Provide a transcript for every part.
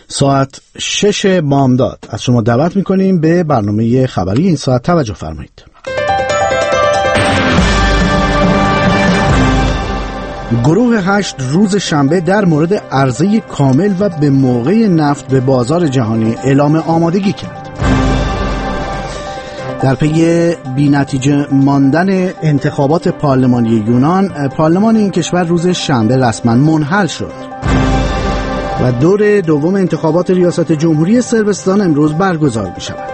ساعت 6 بامداد از شما دعوت میکنیم به برنامه خبری این ساعت توجه فرمایید. گروه 8 روز شنبه در مورد عرضه کامل و به موقع نفت به بازار جهانی اعلام آمادگی کرد. در پی بی‌نتیجه ماندن انتخابات پارلمانی یونان، پارلمان این کشور روز شنبه رسما منحل شد و دور دوم انتخابات ریاست جمهوری صربستان امروز برگزار می شود.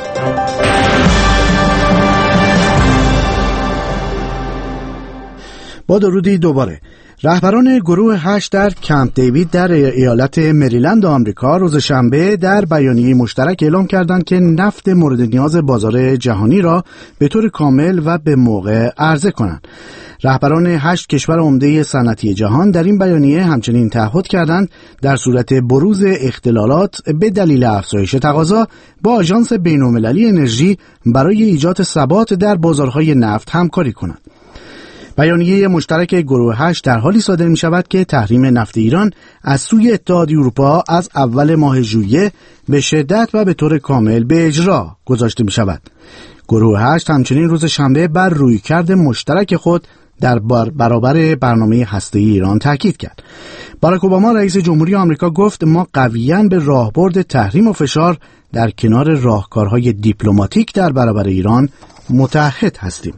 با درودی دوباره، رهبران گروه 8 در کمپ دیوید در ایالت مریلند آمریکا روز شنبه در بیانیه مشترک اعلام کردند که نفت مورد نیاز بازار جهانی را به طور کامل و به موقع عرضه کنند. رهبران 8 کشور عمده صنعتی جهان در این بیانیه همچنین تعهد کردند در صورت بروز اختلالات به دلیل افزایش تقاضا با آژانس بین‌المللی انرژی برای ایجاد ثبات در بازارهای نفت همکاری کنند. بیانیه مشترک گروه 8 در حالی صادر می شود که تحریم نفت ایران از سوی اتحادیه اروپا از اول ماه ژوئیه به شدت و به طور کامل به اجرا گذاشته می شود. گروه 8 همچنین روز شنبه بر رویکرد مشترک خود در برابر برنامه هسته‌ای ایران تاکید کرد. باراک اوباما رئیس جمهوری آمریکا گفت ما قویاً به راهبرد تحریم و فشار در کنار راهکارهای دیپلماتیک در برابر ایران متعهد هستیم.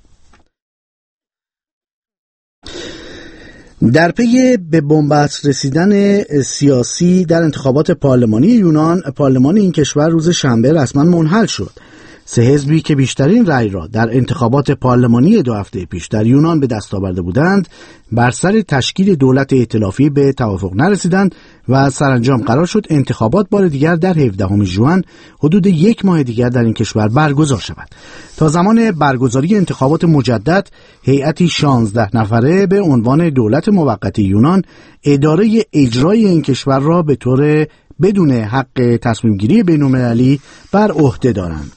در پی به بنبست رسیدن سیاسی در انتخابات پارلمانی یونان، پارلمان این کشور روز شنبه رسما منحل شد. 3 حزبی که بیشترین رأی را در انتخابات پارلمانی 2 هفته پیش در یونان به دست آورده بودند، بر سر تشکیل دولت ائتلافی به توافق نرسیدند و سرانجام قرار شد انتخابات بار دیگر در 17 ژوئن حدود 1 ماه دیگر در این کشور برگزار شود. تا زمان برگزاری انتخابات مجدد، هیئتی 16 نفره به عنوان دولت موقت یونان اداره اجرای این کشور را به طور بدون حق تصمیم گیری بین‌المللی بر عهده دارند.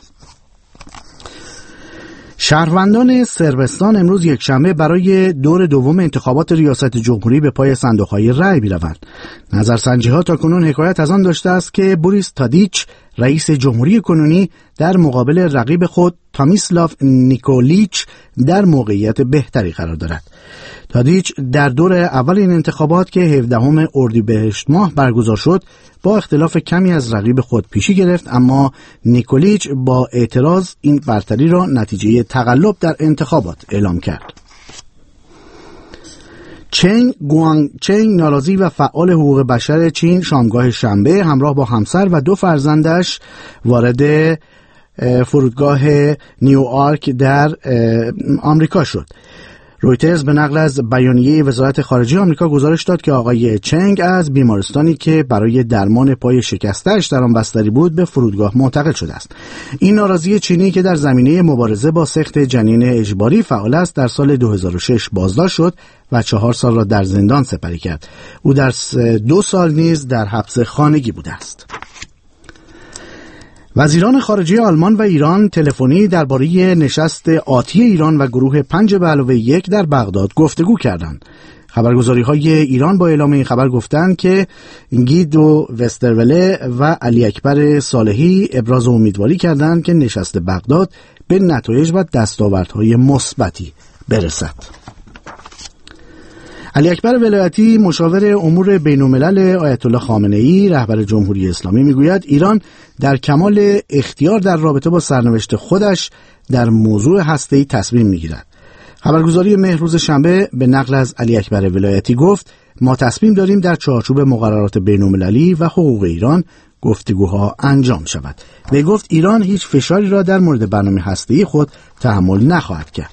شهروندان صربستان امروز یکشنبه برای دور دوم انتخابات ریاست جمهوری به پای صندوق‌های رأی می‌روند. نظرسنجی‌ها تاکنون حکایت از آن داشته است که بوریس تادیچ رئیس جمهوری کنونی در مقابل رقیب خود تامیسلاو نیکولیچ در موقعیت بهتری قرار دارد. تادیچ در دور اول این انتخابات که 17 اردیبهشت ماه برگزار شد با اختلاف کمی از رقیب خود پیشی گرفت، اما نیکولیچ با اعتراض این برتری را نتیجه تقلب در انتخابات اعلام کرد. چنگ گوانگچنگ ناراضی و فعال حقوق بشر چین شامگاه شنبه همراه با همسر و 2 فرزندش وارد فرودگاه نیوآرک در آمریکا شد. رویترز به نقل از بیانیه وزارت خارجه آمریکا گزارش داد که آقای چنگ از بیمارستانی که برای درمان پای شکسته‌اش در آن بستری بود به فرودگاه منتقل شده است. این ناراضی چینی که در زمینه مبارزه با سقط جنین اجباری فعال است، در سال 2006 بازداشت شد و 4 سال را در زندان سپری کرد. او در 2 سال نیز در حبس خانگی بوده است. وزیران خارجه آلمان و ایران تلفنی درباره نشست آتی ایران و گروه 5+1 در بغداد گفتگو کردند. خبرگزاری‌های ایران با اعلام این خبر گفتند که گیدو وستروله و علی اکبر صالحی ابراز امیدواری کردند که نشست بغداد به نتایج و دستاوردهای مثبتی برسد. علی اکبر ولایتی مشاور امور بین‌الملل آیت الله خامنه‌ای رهبر جمهوری اسلامی میگوید ایران در کمال اختیار در رابطه با سرنوشت خودش در موضوع هسته‌ای تصمیم میگیرد. خبرگزاری مهر روز شنبه به نقل از علی اکبر ولایتی گفت ما تصمیم داریم در چارچوب مقررات بین‌المللی و حقوق ایران گفتگوها انجام شود. وی گفت ایران هیچ فشاری را در مورد برنامه هسته‌ای خود تحمل نخواهد کرد.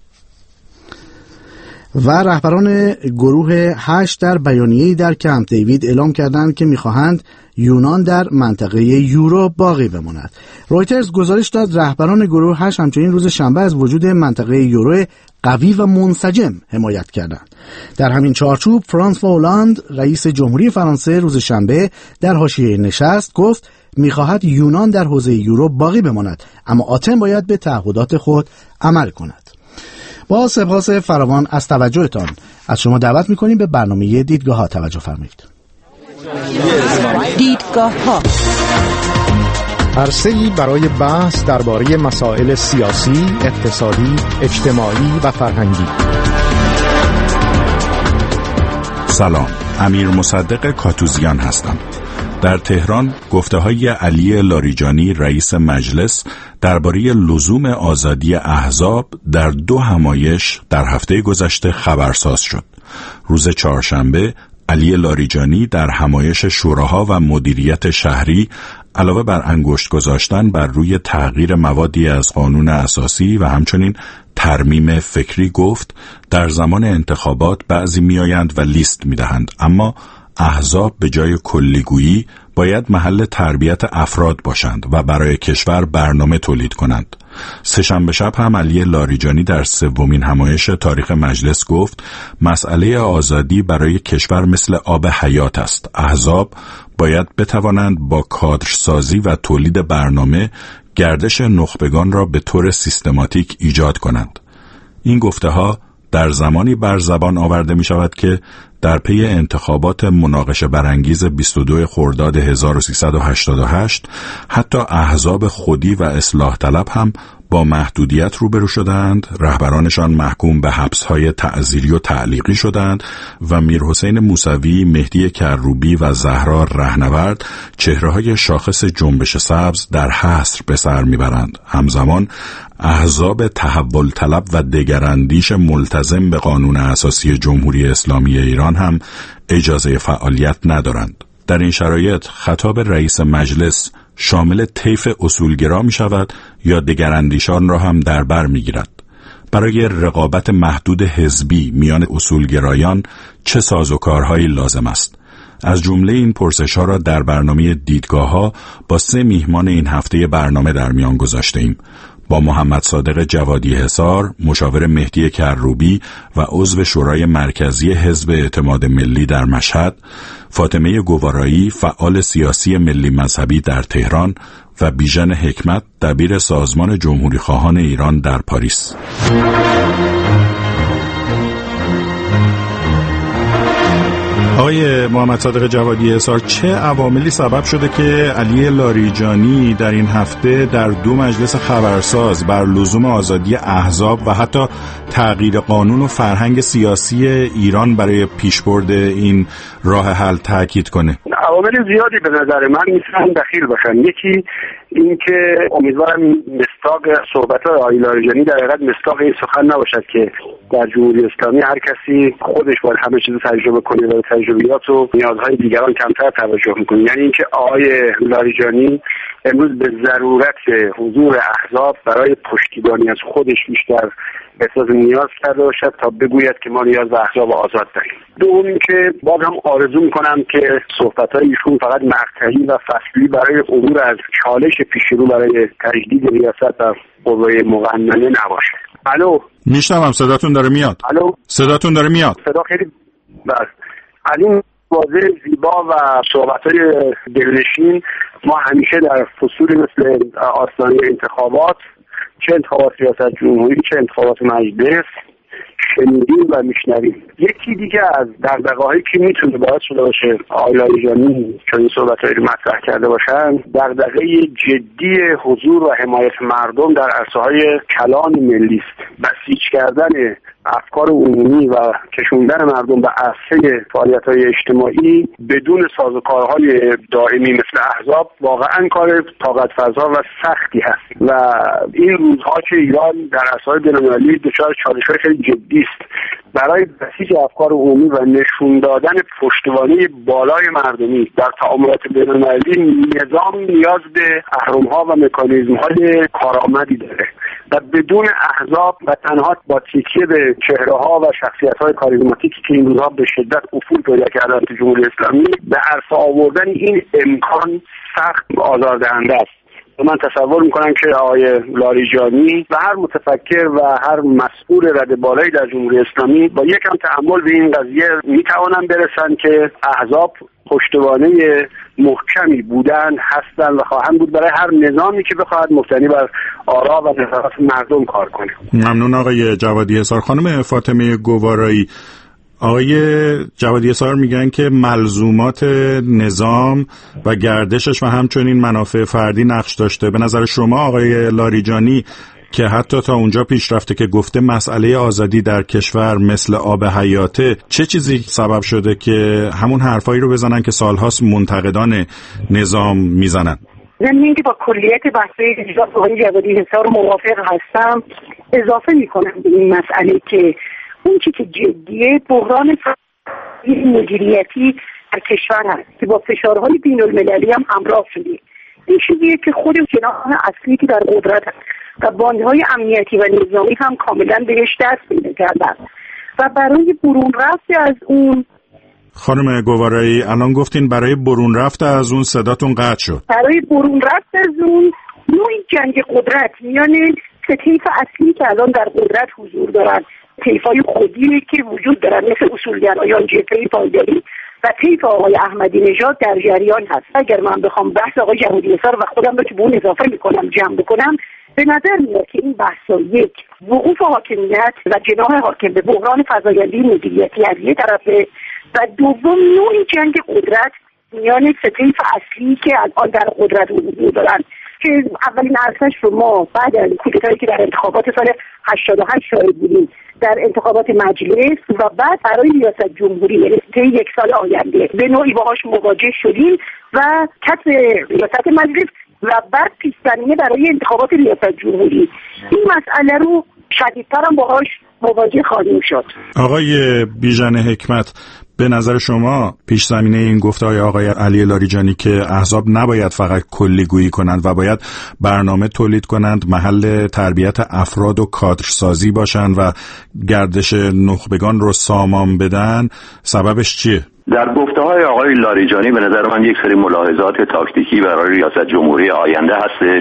و رهبران گروه 8 در بیانیه‌ای در کمپ دیوید اعلام کردند که می‌خواهند یونان در منطقه یورو باقی بماند. رویترز گزارش داد رهبران گروه 8 همچنین روز شنبه از وجود منطقه یورو قوی و منسجم حمایت کردند. در همین چارچوب فرانسوا هولند رئیس جمهوری فرانسه روز شنبه در حاشیه نشست گفت می‌خواهد یونان در حوزه یورو باقی بماند، اما آتن باید به تعهدات خود عمل کند. با سپاس فراوان از توجهتان از شما دعوت می‌کنیم به برنامه دیدگاه‌ها توجه فرمایید. دیدگاه‌ها، عرصه‌ای برای بحث درباره مسائل سیاسی، اقتصادی، اجتماعی و فرهنگی. سلام، امیر مصدق کاتوزیان هستم. در تهران گفته‌های علی لاریجانی رئیس مجلس درباره لزوم آزادی احزاب در 2 همایش در هفته گذشته خبرساز شد. روز چهارشنبه علی لاریجانی در همایش شوراها و مدیریت شهری علاوه بر انگشت گذاشتن بر روی تغییر موادی از قانون اساسی و همچنین ترمیم فکری گفت در زمان انتخابات بعضی میآیند و لیست میدهند، اما احزاب به جای کلیگویی باید محل تربیت افراد باشند و برای کشور برنامه تولید کنند. سه‌شنبه شب هم علی لاریجانی در 3مین همایش تاریخ مجلس گفت مسئله آزادی برای کشور مثل آب حیات است. احزاب باید بتوانند با کادرسازی و تولید برنامه گردش نخبگان را به طور سیستماتیک ایجاد کنند. این گفته‌ها در زمانی بر زبان آورده می شود که در پی انتخابات مناقشه برانگیز 22 خرداد 1388 حتی احزاب خودی و اصلاح طلب هم با محدودیت روبرو شدند، رهبرانشان محکوم به حبس‌های تعزیری و تعلیقی شدند و میرحسین موسوی، مهدی کروبی و زهرا رهنورد چهره‌های شاخص جنبش سبز در حصر به سر میبرند. همزمان احزاب تحول طلب و دگراندیش ملتزم به قانون اساسی جمهوری اسلامی ایران هم اجازه فعالیت ندارند. در این شرایط خطاب رئیس مجلس شامل طیف اصولگرا می شود یا دگراندیشان را هم در بر می گیرد. برای رقابت محدود حزبی میان اصولگرایان چه سازوکارهایی لازم است؟ از جمله این پرسش‌ها را در برنامه دیدگاه‌ها با 3 میهمان این هفته برنامه در میان گذاشته‌ایم. با محمد صادق جوادی حصار، مشاور مهدی کروبی و عضو شورای مرکزی حزب اعتماد ملی در مشهد، فاطمه گوارایی، فعال سیاسی ملی مذهبی در تهران و بیژن حکمت، دبیر سازمان جمهوری خواهان ایران در پاریس. آقای محمد صادق جوادی حصار، چه عواملی سبب شده که علی لاریجانی در این هفته در 2 مجلس خبرساز بر لزوم آزادی احزاب و حتی تغییر قانون و فرهنگ سیاسی ایران برای پیشبرد این راه حل تاکید کنه؟ عوامل زیادی به نظر من میتونن دخیل باشن. یکی این که امیدوارم مصداق صحبت‌های آقای لاریجانی در حقیقت مصداق این سخن نباشد که در جمهوری اسلامی هر کسی خودش باید همه چیز تجربه کنه و تجربیات و نیازهای دیگران کمتر توجه میکنه. یعنی اینکه آقای لاریجانی امروز به ضرورت حضور احزاب برای پشتیبانی از خودش بیشتر احساس نیاز کرده باشد تا بگوید که ما نیاز به احزاب آزاد داریم. دوم اینکه باز هم آرزو میکنم که صحبت‌های ایشون فقط مقطعی و فصلی برای عبور از چالش پیشرو برای تجدید ریاست و قوه مقننه نباشه. الو، میشنوم، صداتون داره میاد. الو، صداتون داره میاد. صدا خیلی بس. علی واضح، زیبا و صحبت‌های دلنشین ما همیشه در فصول مثل آستانه انتخابات، چه انتخابات ریاست جمهوری چه انتخابات مجلس، شنیدیم و میشنویم. یکی دیگه از دغدغه‌هایی که میتونه باعث شده باشه آقای لاریجانی چون این صحبت‌هایی رو مطرح کرده باشن، دغدغه جدی حضور و حمایت مردم در عرصه‌های کلان ملی است. بسیج کردن افکار عمومی و کشوندن مردم به عرصه فعالیت‌های اجتماعی بدون سازوکارهای دائمی مثل احزاب واقعاً کار طاقت فرسا و سختی هست و این روزها که ایران در عرصه‌های بین‌المللی دچار چالش‌های خیلی جدی است، برای بسیج افکار عمومی و نشون دادن پشتوانه بالای مردمی در تعاملات بین‌المللی نظام نیاز به اهرم‌ها و مکانیزم‌های کارآمدی داره و بدون احزاب و تنها با تکیه به چهره‌ها و شخصیت‌های کاریزماتیکی که این روزها به شدت افول پیدا کردن تو جمهوری اسلامی، به عرصه آوردن این امکان سخت آزاردهنده است. من تصور میکنم که آقای لاریجانی و هر متفکر و هر مسئول رده بالایی در جمهوری اسلامی با یکم تأمل به این قضیه میتوانن برسن که احزاب پشتوانه محکمی بودن، هستن و خواهند بود برای هر نظامی که بخواهد مبتنی بر آرا و نظرات مردم کار کنه. ممنون آقای جوادی حصار. خانم فاطمه گوارایی، آقای جوادی اسار میگن که ملزومات نظام و گردشش و همچنین منافع فردی نقش داشته. به نظر شما آقای لاریجانی که حتی تا اونجا پیش رفته که گفته مسئله آزادی در کشور مثل آب حیاته، چه چیزی سبب شده که همون حرفایی رو بزنن که سالهاست منتقدان نظام میزنن؟ من که با کلیت بحثی آقای جوادی اسار موافق هستم، اضافه میکنم به این مسئله که اون چی که جدیه بحران مدیریتی در کشور هست که با فشارهای بین المللی هم همراه شده. این چیزیه که خود جناح اصلی که در قدرت هست و باندهای امنیتی و نظامی هم کاملا بهش دست پیدا کردن و برای برون رفت از اون. خانم گوارایی الان گفتین برای برون رفت از اون صداتون قطع شد. برای برون رفت از اون نوعی جنگ قدرت میان سه طیف اصلی که الان در قدرت حضور دارن، طیفای خودی که وجود دارن مثل اصولگرایان، جبهه پایداری و طیف آقای احمدی نژاد در جریان هست. اگر من بخوام بحث آقای جوادی اسار و خودم رو که به اون اضافه میکنم جمع بکنم، به نظر میاد که این بحثا یک وقوف حاکمیت و جناح حاکم به بحران فزاینده مدیریتی از یک طرفه و دوم نوعی جنگ قدرت میان سه طیف اصلی که الان در قدرت حضور دارن که اولین عرصه‌اش رو ما بعد از کودتایی که در انتخابات سال 88 شاهد بودیم در انتخابات مجلس و بعد برای ریاست جمهوری یعنی طی یک سال آینده به نوعی باهاش مواجه شدیم و کسب ریاست مجلس و بعد پیش‌بینی برای انتخابات ریاست جمهوری. این مسئله رو شدیدتر هم باهاش مواجه خواهیم شد. آقای بیژن حکمت، به نظر شما پیش زمینه این گفته‌های آقای علی لاریجانی که احزاب نباید فقط کلی‌گویی کنند و باید برنامه تولید کنند، محل تربیت افراد و کادرسازی باشند و گردش نخبگان رو سامان بدن، سببش چیه؟ در گفته‌های آقای لاریجانی به نظر من یک سری ملاحظات تاکتیکی برای ریاست جمهوری آینده هستش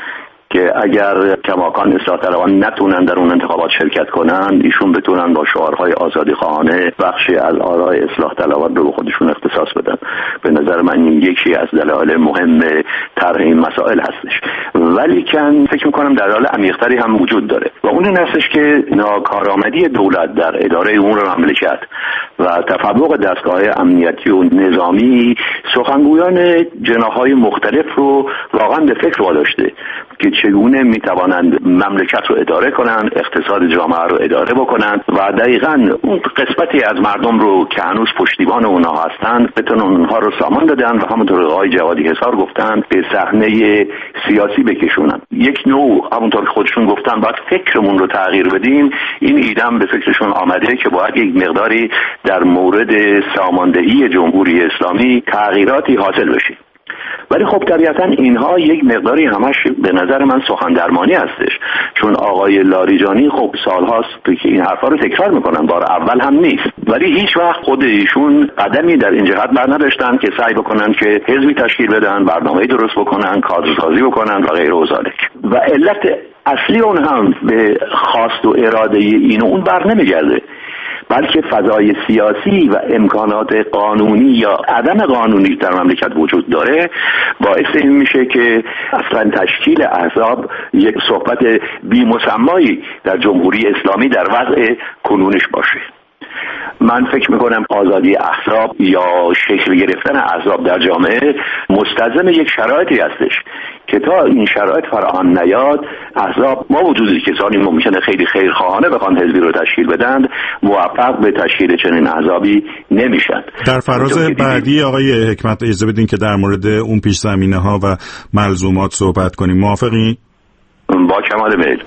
که اگر کماکان اصلاح طلبان نتونن در اون انتخابات شرکت کنن، ایشون بتونن با شعارهای آزادی خواهانه بخشی از آرای اصلاح طلبان رو به خودشون اختصاص بدن. به نظر من این یکی از دلایل مهم طرح این مسائل هستش. ولی کن فکر میکنم دلایل عمیق‌تری هم وجود داره و اون این هستش که ناکارآمدی دولت در اداره امور مملکت و تفوق دستگاه‌های امنیتی و نظامی سخنگویان جناح‌های مختلف رو واقعا به فکر واداشته که چگونه میتوانند مملکت رو اداره کنند، اقتصاد جامعه رو اداره بکنند و دقیقاً اون قسمتی از مردم رو که هنوز پشتیبان اونها هستند بتونن اونها رو سامان دادن و همونطور آقای جوادی اسار گفتن به صحنه سیاسی بکشونن. یک نوع همونطور که خودشون گفتن باید فکرمون رو تغییر بدیم. این ایدم به فکرشون آمده که باید یک مقداری در مورد ساماندهی جمهوری اسلامی تغییراتی حاصل بشه. ولی خب طبیعتا اینها یک مقداری همش به نظر من سخن درمانی هستش، چون آقای لاریجانی خب سالهاست که این حرفا رو تکرار میکنن، بار اول هم نیست، ولی هیچ وقت خود ایشون قدمی در این جهت بر نداشتن که سعی بکنن که حزبی تشکیل بدن، برنامه‌ای درست بکنن، کادرسازی بکنن و غیره و ذالک. و علت اصلی اون هم به خواست و اراده این و اون بر نمیگرده، بلکه فضای سیاسی و امکانات قانونی یا عدم قانونی در مملکت وجود داره باعث این میشه که اصلا تشکیل احزاب یک صحبت بی‌مسمایی در جمهوری اسلامی در وضع کنونش باشه. من فکر میکنم آزادی احزاب یا شکل گرفتن احزاب در جامعه مستلزم یک شرایطی هستش که تا این شرایط فراهم نیاد احزاب ما وجودی کسانی ممکنه خیلی خیرخواهانه بخوان حزبی رو تشکیل بدن موفق به تشکیل چنین احزابی نمیشن. در فراز بعدی آقای حکمت اجازه بدین که در مورد اون پیش زمینه ها و ملزومات صحبت کنیم. موافقین؟ با کمال میل.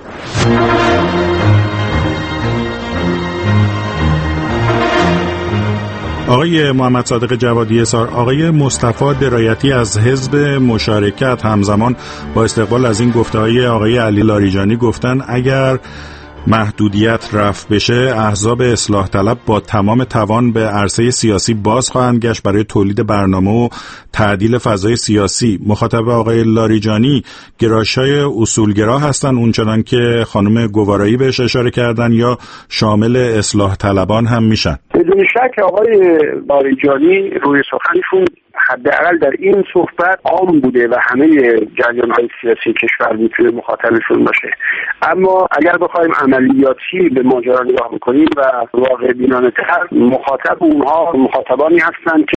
آقای محمد صادق جوادی اسار، آقای مصطفی درایتی از حزب مشارکت همزمان با استقبال از این گفته‌های آقای علی لاریجانی گفتن اگر محدودیت رفع بشه احزاب اصلاح طلب با تمام توان به عرصه سیاسی باز خواهند گشت برای تولید برنامه و تعدیل فضای سیاسی. مخاطب آقای لاریجانی گرایش‌های اصولگرا هستن اونچنان که خانم گوارایی بهش اشاره کردن یا شامل اصلاح طلبان هم میشن؟ بدون شک آقای لاریجانی روی سخنشون حداقل در این صحبت عام بوده و همه جریان‌های سیاسی کشور میتونه مخاطبشون باشه. اما اگر بخوایم عملیاتی به ماجرا نگاه بکنیم و واقع بینانه تر، مخاطب اونها مخاطبانی هستند که